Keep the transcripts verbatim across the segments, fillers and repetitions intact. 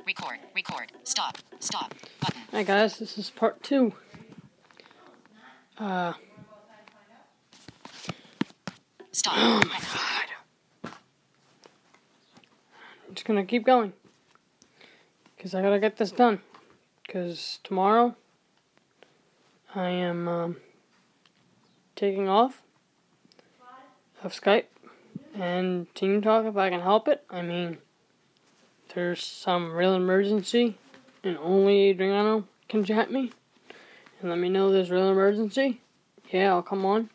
Record. Record. Stop. Stop. Button. Hi guys, this is part two. Uh. Stop. Oh my god. I'm just gonna keep going. Because I gotta get this done. Because tomorrow I am um, taking off of Skype and Team Talk if I can help it. I mean, if there's some real emergency and only Adriano can chat me and let me know there's real emergency, yeah, I'll come on.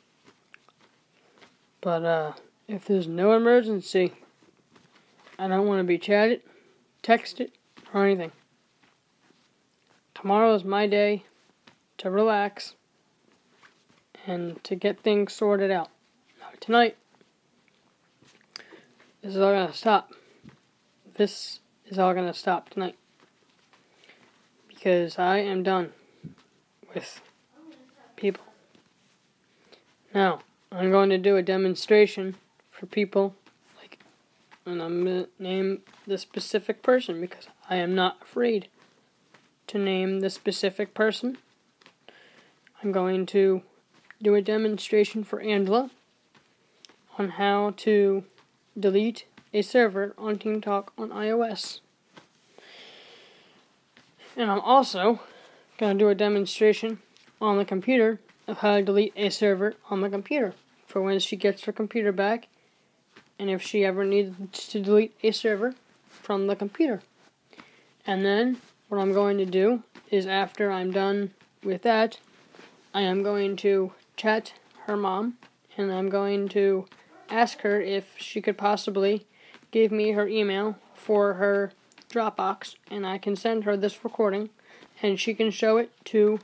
But uh, if there's no emergency, I don't want to be chatted, texted, or anything. Tomorrow is my day to relax and to get things sorted out. Now, tonight, this is all going to stop. This is all going to stop tonight. Because I am done with people. Now, I'm going to do a demonstration for people, like, and I'm going to name the specific person because I am not afraid to name the specific person. I'm going to do a demonstration for Angela on how to delete a server on TeamTalk on iOS. And I'm also going to do a demonstration on the computer of how to delete a server on the computer for when she gets her computer back and if she ever needs to delete a server from the computer. And then what I'm going to do is after I'm done with that, I am going to chat her mom and I'm going to ask her if she could possibly give me her email for her Dropbox and I can send her this recording and she can show it to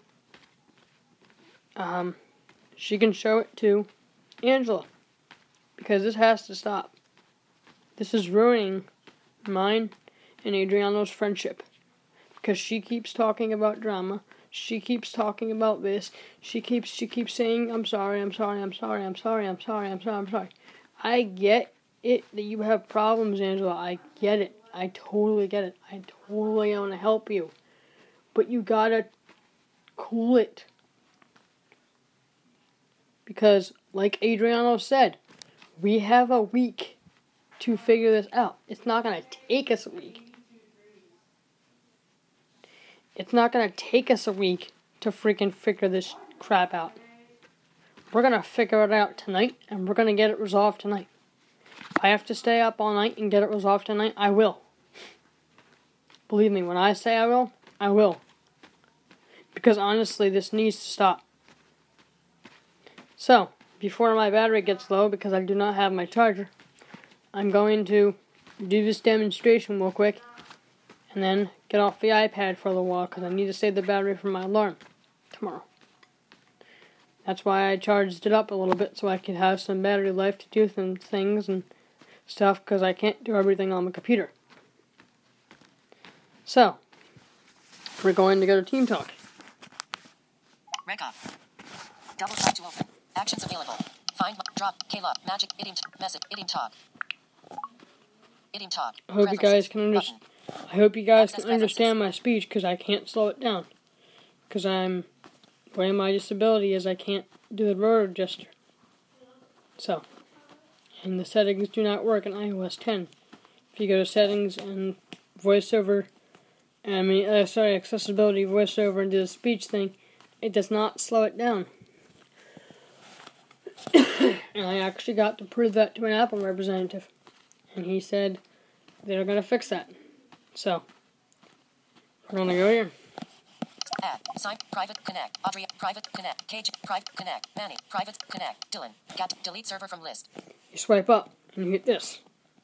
um she can show it to Angela because this has to stop. This is ruining mine and Adriano's friendship because she keeps talking about drama. She keeps talking about this. She keeps she keeps saying I'm sorry, I'm sorry, I'm sorry, I'm sorry, I'm sorry, I'm sorry, I'm sorry. I get it that you have problems, Angela. I get it. I totally get it. I totally want to help you. But you gotta cool it. Because, like Adriano said, we have a week to figure this out. It's not gonna take us a week. It's not gonna take us a week to freaking figure this crap out. We're gonna figure it out tonight, and we're gonna get it resolved tonight. If I have to stay up all night and get it resolved tonight, I will. Believe me, when I say I will, I will. Because honestly, this needs to stop. So, before my battery gets low, because I do not have my charger, I'm going to do this demonstration real quick, and then get off the iPad for a little while, because I need to save the battery for my alarm tomorrow. That's why I charged it up a little bit, so I could have some battery life to do some things and stuff, because I can't do everything on the computer. So, we're going to go to Team Talk. Rec up. Double tap to open. Actions available. Find, drop, K-Log, magic, idim, message, idim talk. Idim talk. I hope you guys can understand. I hope you guys can understand my speech because I can't slow it down. Because I'm, the way my disability is, I can't do the rotor gesture. So, and the settings do not work in i O S ten. If you go to settings and voiceover, I mean, uh, sorry, accessibility, voiceover, and do the speech thing, it does not slow it down. And I actually got to prove that to an Apple representative. And he said they're going to fix that. So, we're going to go here. Add, sign, private, connect, Audrey, private, connect, Cage, private, connect, Manny, private, connect, Dylan, got delete server from list. You swipe up and you hit this.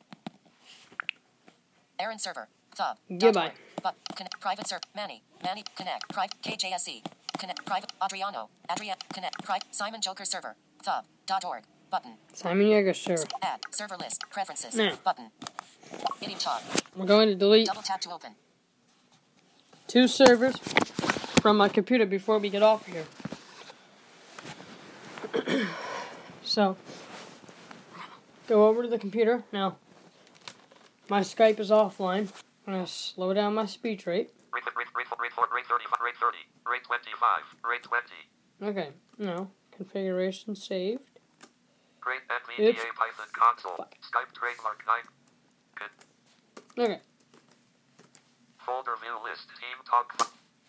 Aaron server, Thub. Goodbye. But, connect, private server, Manny, Manny, connect, private, K J S E, connect, private, Adriano, Adria, connect, private, Simon Joker server, Thub, dot org, button. Simon Yeager server. Add, server list, preferences, Now, button. Idim talk. We're going to delete Double tap to open. two servers from my computer before we get off here. So, go over to the computer. Now, my Skype is offline, I'm going to slow down my speech rate. Rate, rate, rate, rate, rate thirty-five, rate thirty, rate twenty-five, rate twenty. Okay, no. Configuration saved. Great N V D A It's Python console. fine. Skype trademark nine. Good. Okay. Folder view list. Team Talk. f-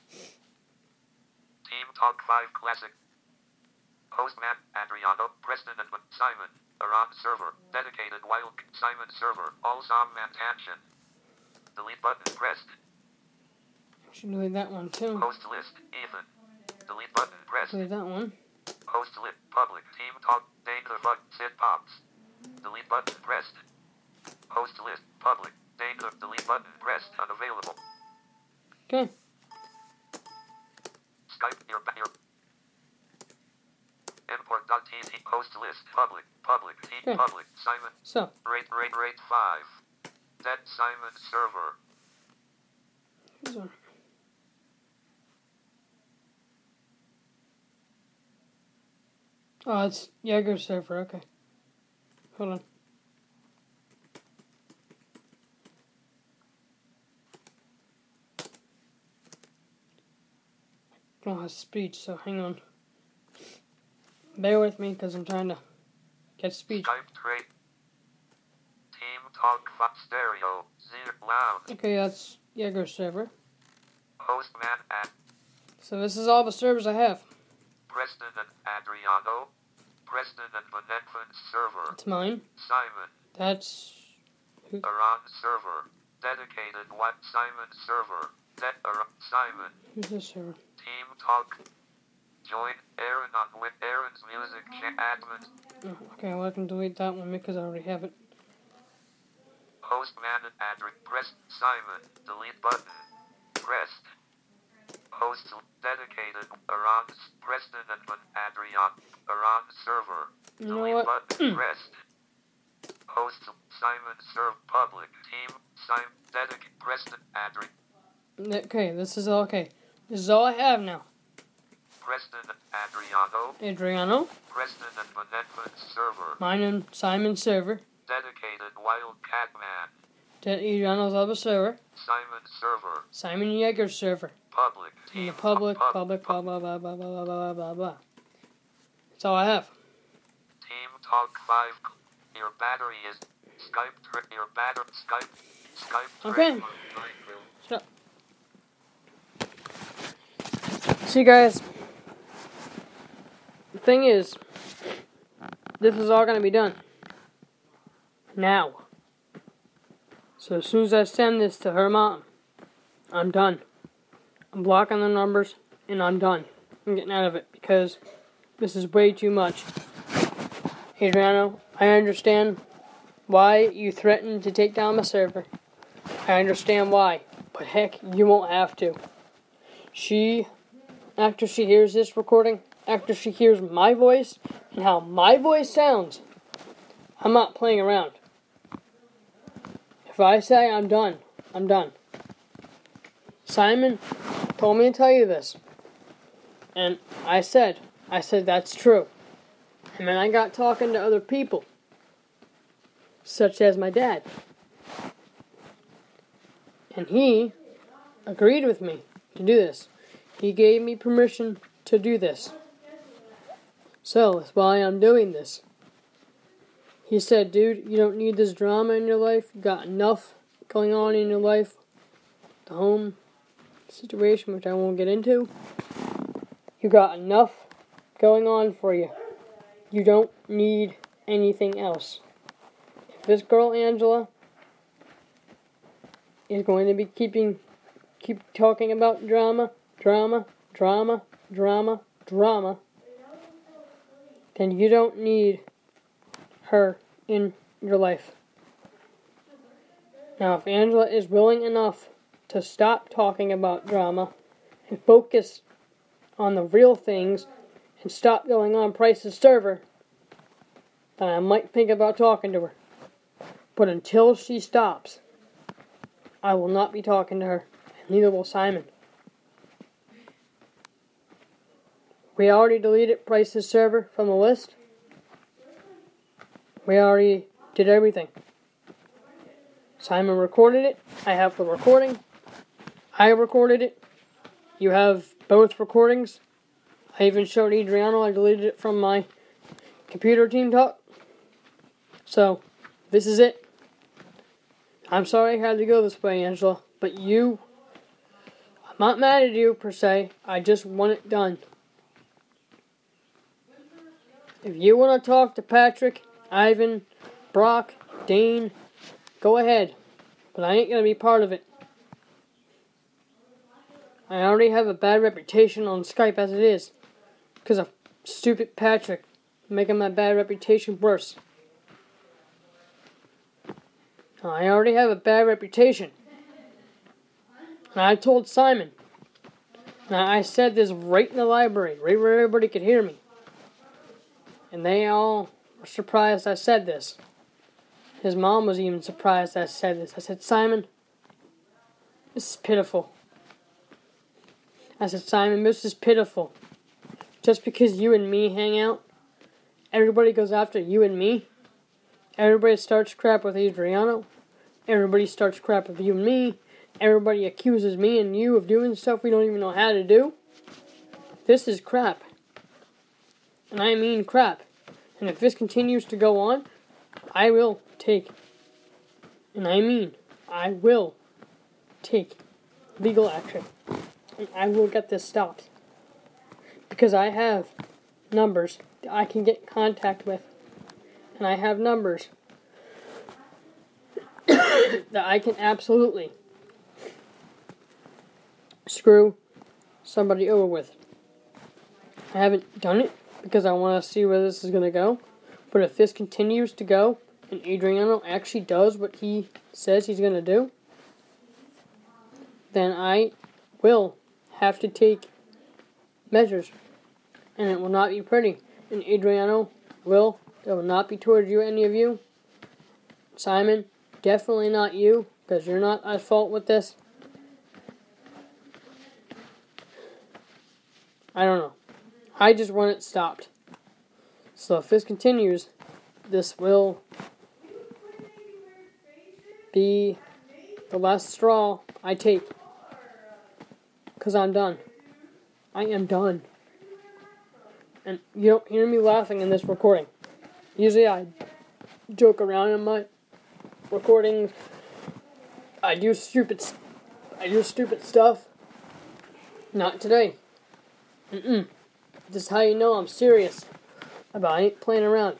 Team Talk five Classic. Host Matt, Adriano, Preston and Simon. Around server. Dedicated Wild Simon server. All Som Matt action. Delete button pressed. I should delete that one too. Host list. Ethan. Delete button pressed. Delete that one. Host list. Public. Team Talk. Dane the fuck. Sid Pops. Delete button pressed. Host list. Public. Dane the delete button pressed. Unavailable. Okay. Skype. Your your import.tt. Host list. Public. Public. Team Okay. public. Simon. So, Rate rate rate five. Dead Simon server. here's one. Oh, it's Jaeger server. Okay. Hold on. I don't have speech, so hang on. Bear with me because I'm trying to get speech. Skype trade. Team Talk five stereo. Zero lounge. Okay, that's Jaeger server. Host man at So this is all the servers I have. Preston and Adriano. Preston and Beneficent server. It's mine. Simon. That's Around server. Dedicated what Simon server. Dead Ar- Simon. who's this server? Team Talk. Join Aaron on with Aaron's music cha- admin. Oh, okay, well I can delete that one because I already have it. Host man and Adrian. Press Simon. Delete button. Pressed. Host dedicated around Preston and Adrian. Around server. You know Delete what? button pressed. Host Simon serve public. Team Simon dedicated Preston Adrian. Okay, this is all okay. This is all I have now. Preston Adriano. Adriano, Preston and Beneficent server. mine and Simon's server. Dedicated Wildcat Man. De- Adriano's other server. Simon server. Simon Jaeger's server. Public. In Team the public, pub- public, blah blah blah blah blah blah blah blah blah. That's all I have. Team Talk five. Your battery is Skype. Tri- your battery Skype. Skype. Okay. Tri- So, see guys, the thing is, this is all going to be done now. So as soon as I send this to her mom, I'm done. I'm blocking the numbers, and I'm done. I'm getting out of it, because this is way too much. Adriano, I understand why you threatened to take down my server. I understand why, but heck, you won't have to. She, after she hears this recording, after she hears my voice, and how my voice sounds, I'm not playing around. If I say I'm done, I'm done. Simon told me to tell you this. And I said, I said that's true. And then I got talking to other people, such as my dad. And he agreed with me to do this. He gave me permission to do this. So, that's why I'm doing this. He said, dude, you don't need this drama in your life. You got enough going on in your life. The home situation, which I won't get into. You got enough going on for you. You don't need anything else. If this girl, Angela, is going to be keeping, keep talking about drama, drama, drama, drama, drama, then you don't need her in your life. Now, if Angela is willing enough to stop talking about drama and focus on the real things and stop going on Price's server, then I might think about talking to her. But until she stops, I will not be talking to her, and neither will Simon. We already deleted Price's server from the list. We already did everything. Simon recorded it. I have the recording. I recorded it. You have both recordings. I even showed Adriano. I deleted it from my computer team talk. So, this is it. I'm sorry I had to go this way, Angela. But you... I'm not mad at you, per se. I just want it done. If you want to talk to Patrick, Ivan, Brock, Dane, go ahead. But I ain't going to be part of it. I already have a bad reputation on Skype as it is. Because of stupid Patrick. Making my bad reputation worse. I already have a bad reputation. And I told Simon. And I said this right in the library. Right where everybody could hear me. And they all were surprised I said this. His mom was even surprised I said this. I said, Simon, this is pitiful. I said, Simon, this is pitiful. Just because you and me hang out, everybody goes after you and me. Everybody starts crap with Adriano. Everybody starts crap with you and me. Everybody accuses me and you of doing stuff we don't even know how to do. This is crap. And I mean crap. And if this continues to go on, I will take, and I mean, I will take legal action. And I will get this stopped. Because I have numbers that I can get in contact with. And I have numbers that I can absolutely screw somebody over with. I haven't done it because I want to see where this is going to go. But if this continues to go, and Adriano actually does what he says he's going to do, then I will have to take measures. And it will not be pretty. And Adriano will, it will not be towards you, any of you. Simon, definitely not you, because you're not at fault with this. I don't know. I just want it stopped. So if this continues, this will be the last straw I take. Because I'm done. I am done. And you don't hear me laughing in this recording. Usually I joke around in my recordings. I do stupid I do stupid stuff. Not today. Mm-mm. This is how you know I'm serious about I ain't playing around.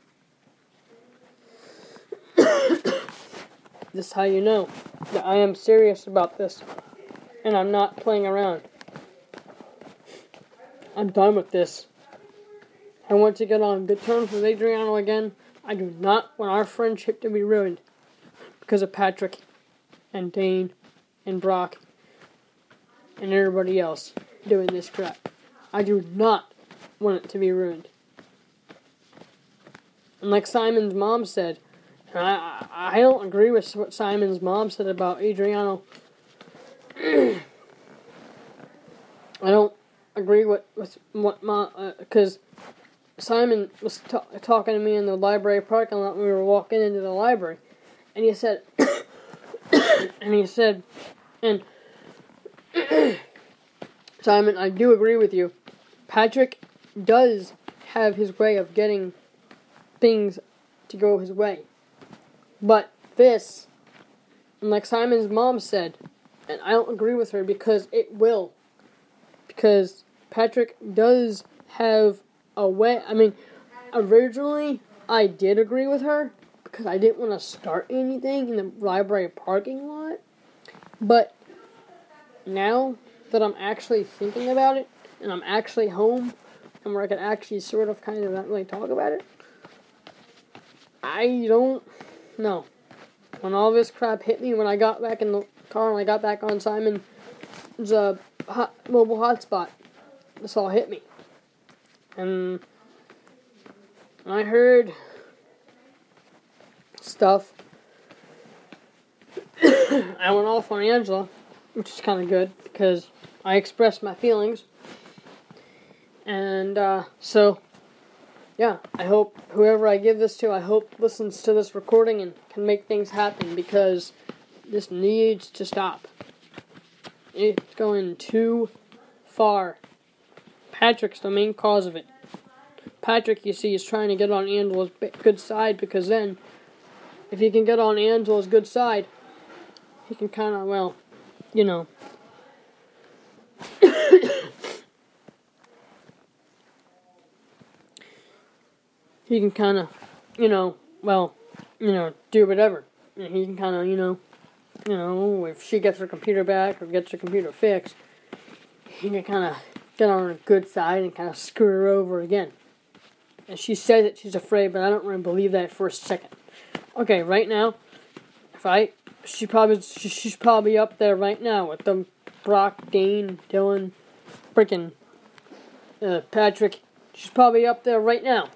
This is how you know that I am serious about this. And I'm not playing around. I'm done with this. I want to get on good terms with Adriano again. I do not want our friendship to be ruined because of Patrick and Dane and Brock and everybody else doing this crap. I do not want it to be ruined. And like Simon's mom said, and I, I don't agree with what Simon's mom said about Adriano. I don't agree with, with what mom, because uh, Simon was ta- talking to me in the library parking lot when we were walking into the library, and he said, and he said, and Simon, I do agree with you. Patrick does have his way of getting things to go his way. But this, and like Simon's mom said, and I don't agree with her because it will. Because Patrick does have a way. I mean, originally I did agree with her because I didn't want to start anything in the library parking lot. But now that I'm actually thinking about it, and I'm actually home, and where I can actually sort of kind of not really talk about it, I don't know. When all this crap hit me, when I got back in the car and I got back on Simon's uh, hot, mobile hotspot, this all hit me. And I heard stuff. I went off on Angela, which is kind of good, because I expressed my feelings. And, uh, so, yeah, I hope whoever I give this to, I hope listens to this recording and can make things happen, because this needs to stop. It's going too far. Patrick's the main cause of it. Patrick, you see, is trying to get on Angela's good side, because then, if he can get on Angela's good side, he can kind of, well, you know. he can kind of, you know, well, you know, do whatever. And he can kind of, you know, you know, if she gets her computer back or gets her computer fixed, he can kind of get on her good side and kind of screw her over again. And she says that she's afraid, but I don't really believe that for a second. Okay, right now, if I, she probably, she, she's probably up there right now with them, Brock, Dane, Dylan, freaking uh, Patrick. She's probably up there right now.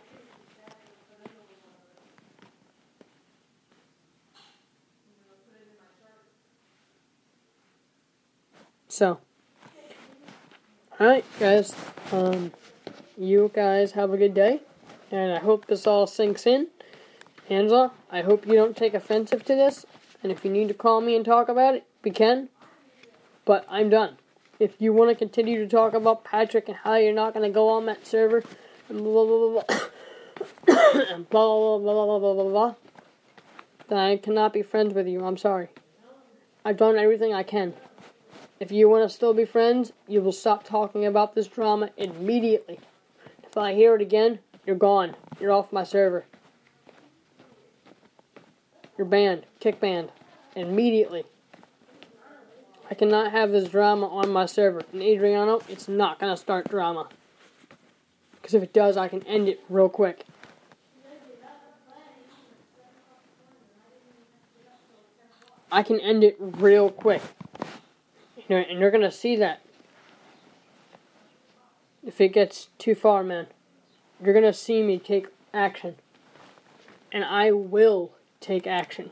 So, alright guys, um, you guys have a good day, and I hope this all sinks in. Angela, I hope you don't take offensive to this, and if you need to call me and talk about it, we can, but I'm done. If you want to continue to talk about Patrick and how you're not going to go on that server, and blah, blah, blah, blah, and blah, blah, blah, blah, blah, blah, blah, then I cannot be friends with you. I'm sorry. I've done everything I can. If you want to still be friends, you will stop talking about this drama immediately. If I hear it again, you're gone. You're off my server. You're banned. Kick banned. Immediately. I cannot have this drama on my server. And Adriano, it's not going to start drama. Because if it does, I can end it real quick. I can end it real quick. You know, and you're going to see that. If it gets too far, man. You're going to see me take action. And I will take action.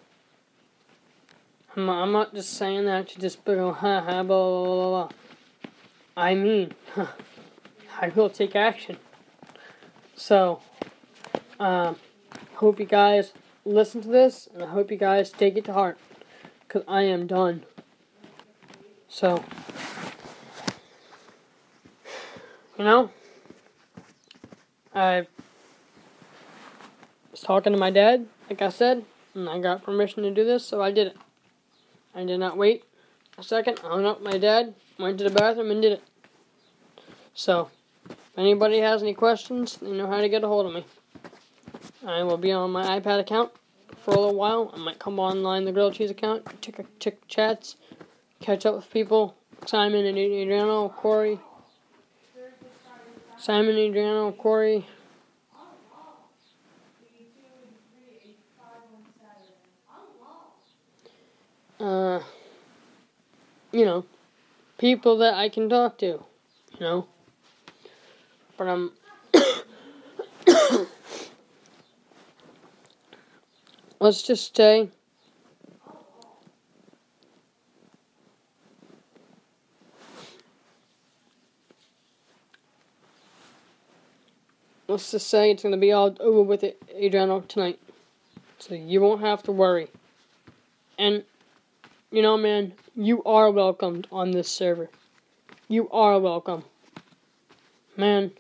I'm not, I'm not just saying that to just go, ha ha, blah, blah, blah, blah. I mean, huh, I will take action. So, um, hope you guys listen to this, and I hope you guys take it to heart. Because I am done. So, you know, I was talking to my dad, like I said, and I got permission to do this, so I did it. I did not wait a second. I hung up with my dad, went to the bathroom, and did it. So, if anybody has any questions, they know how to get a hold of me. I will be on my iPad account for a little while. I might come online the Grilled Cheese account, check, check chats, catch up with people. Simon and Adriano, Corey. Simon, Adriano, Corey. Uh, you know, people that I can talk to, you know. But I'm, let's just say, let's just say it's going to be all over with it, Adriano, tonight. So you won't have to worry. And, you know, man, you are welcomed on this server. You are welcome. Man,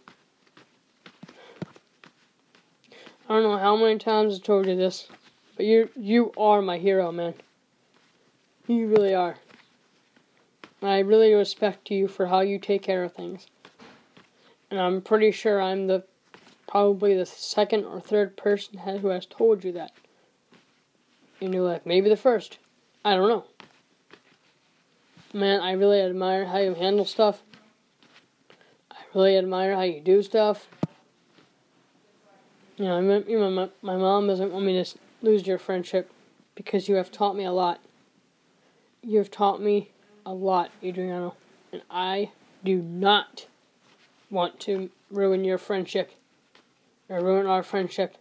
I don't know how many times I told you this, but you you are my hero, man. You really are. And I really respect you for how you take care of things. And I'm pretty sure I'm the probably the second or third person who has told you that. In your life. Maybe the first. I don't know. Man, I really admire how you handle stuff. I really admire how you do stuff. You know, I mean, you know, my, my mom doesn't want me to lose your friendship because you have taught me a lot. You have taught me a lot, Adriano. And I do not want to ruin your friendship. Or ruin our friendship.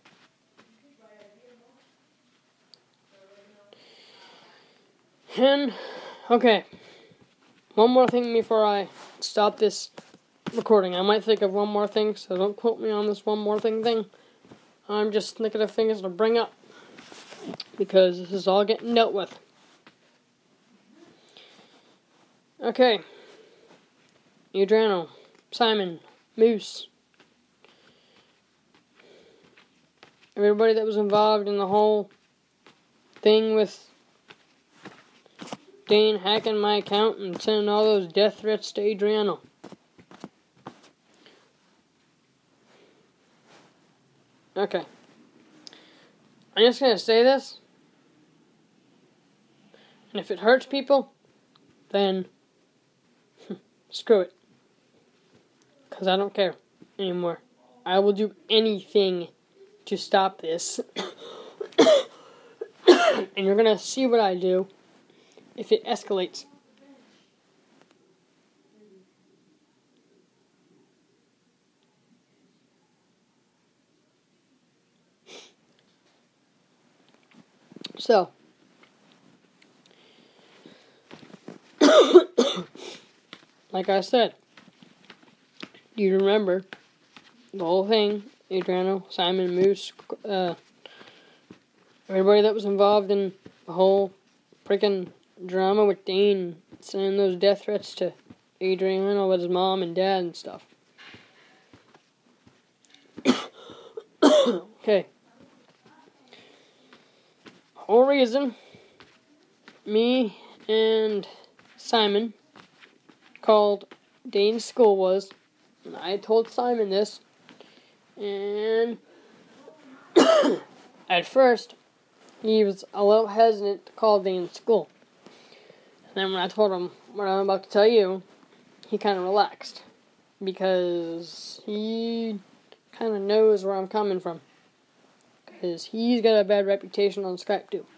And, okay. One more thing before I stop this recording. I might think of one more thing, so don't quote me on this one more thing thing. I'm just thinking of things to bring up because this is all getting dealt with. Okay. Adriano, Simon, Moose, everybody that was involved in the whole thing with Dane hacking my account and sending all those death threats to Adriano. Okay. I'm just going to say this. And if it hurts people, then screw it. Because I don't care anymore. I will do anything to stop this. And you're going to see what I do if it escalates. So, like I said, do you remember the whole thing? Adriano, Simon, Moose, uh, everybody that was involved in the whole freaking drama with Dane sending those death threats to Adriano with his mom and dad and stuff. Okay. Whole reason me and Simon called Dane's school was, and I told Simon this, and at first he was a little hesitant to call Dane's school. And then when I told him what I'm about to tell you, he kind of relaxed because he kind of knows where I'm coming from. Because he's got a bad reputation on Skype too.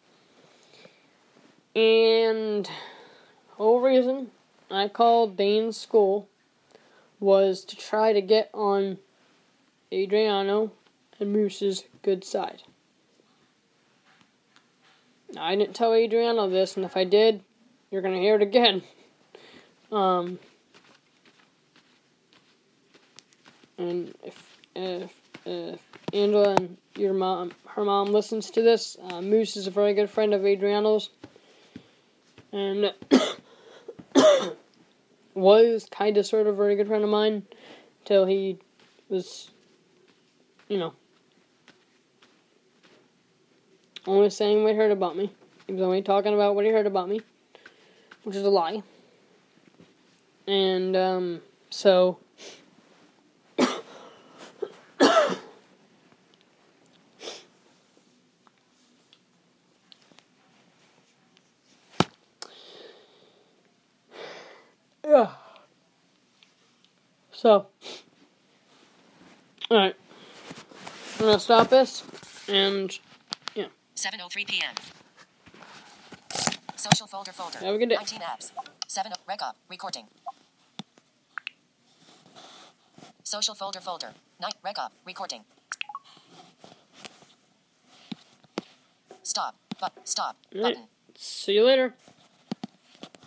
And the whole reason I called Dane's school was to try to get on Adriano and Moose's good side. Now, I didn't tell Adriano this, and if I did, you're going to hear it again. Um, and if, if, if Angela and your mom, her mom listens to this, uh, Moose is a very good friend of Adriano's, and was kind of sort of a very good friend of mine until he was, you know, only saying what he heard about me. He was only talking about what he heard about me, which is a lie. And, um, so yeah. So, alright. I'm gonna stop this, and, yeah. seven oh three p.m. Social folder folder. Have a good day. nineteen apps. seven rec up. Recording. Social folder folder. Night rec up. Recording. Stop. But stop. Alright. Button. See you later.